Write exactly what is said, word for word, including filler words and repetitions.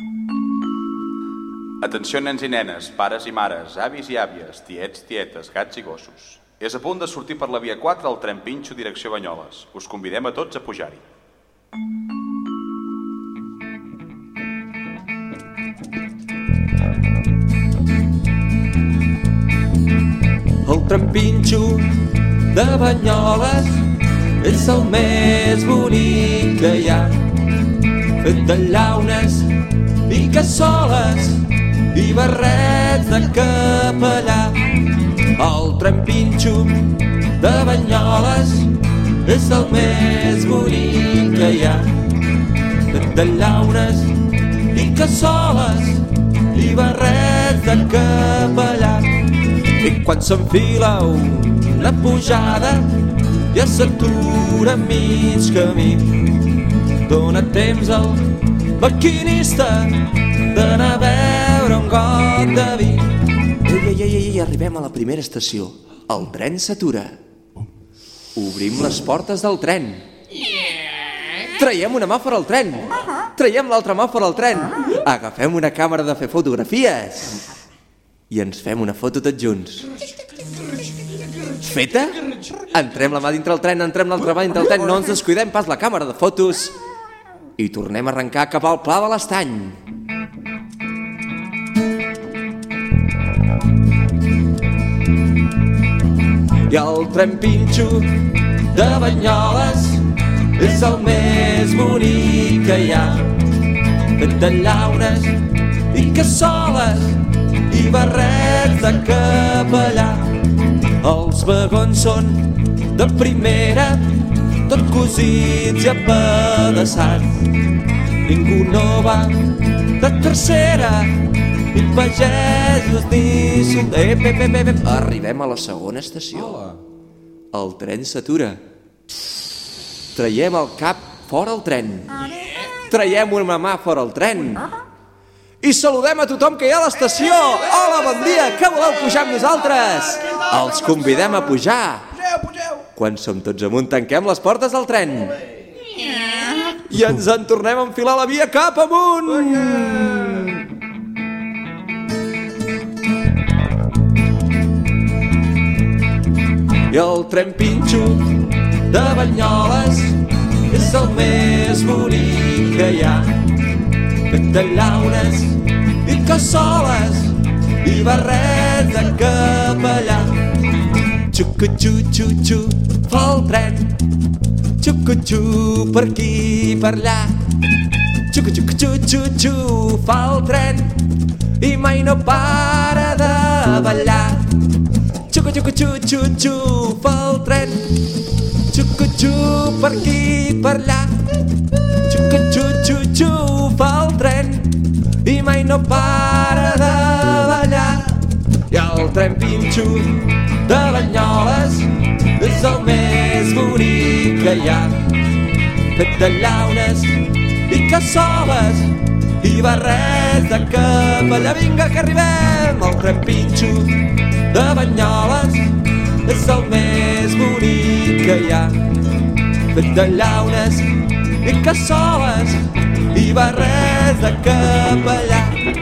Atenció, nens i nenes, pares i mares, avis i àvies, tiets, tietes, gats i gossos. És a punt de sortir per la via quatre del tren Pinxo direcció Banyoles. Us convidem a tots a pujar-hi. El tren Pinxo de Banyoles és el més bonic que hi ha, fet de llaunes i cassoles i barrets de capellà. El tren Pinxo de Banyoles és el més bonic que hi ha, fet de llaunes i cassoles i barrets de capellà. I quan s'enfila una pujada ja s'atura a mig camí, dona temps al maquinista d'anar a beure un got de vi. Ei, ei, ei, ei, arribem a la primera estació. El tren s'atura. Obrim les portes del tren. Traiem una mà fora el tren. Traiem l'altra mà fora el tren. Agafem una càmera de fer fotografies i ens fem una foto tots junts. Feta? Entrem la mà dintre el tren, entrem l'altra mà dintre el tren, no ens descuidem pas la càmera de fotos i tornem a arrencar cap al Pla de l'Estany. I el tren Pinxo de Banyoles és el més bonic que hi ha, fet de llaunes i cassoles i barrets de capellà. Els vagons són de primera, tot cosits i apedaçats. Ningú no va de tercera, ni pagesos ni soldats. Ep, ep, ep, ep. Arribem a la segona estació. El tren s'atura. Traiem el cap fora el tren. Traiem una mà fora el tren. I saludem a tothom que hi ha a l'estació. Hola, bon dia, que voleu pujar amb nosaltres? Els convidem a pujar. Quan som tots amunt, tanquem les portes del tren i ens en tornem a enfilar la via cap amunt. I el tren Pinxo de Banyoles és el més bonic que hi ha, fet de llaunes i cassoles i barrets de capellà. Xucu-xu-xu-xu fa el tren, xucu-xu per aquí i per allà. Xucu-xucu-xu-xu fa el tren i mai no para de ballar. Xucu-xucu-xu-xu fa el tren, xucu-xu per aquí i per allà. Xucu-xu-xu-xu fa el tren i mai no para de ballar. I el tren Pinxo de Banyoles és el més bonic que hi ha, fet de llaunes i cassoles i barrets de capellà. Vinga, que arribem! El tren Pinxo de Banyoles és el més bonic que hi ha, fet de llaunes i cassoles i barrets de capellà.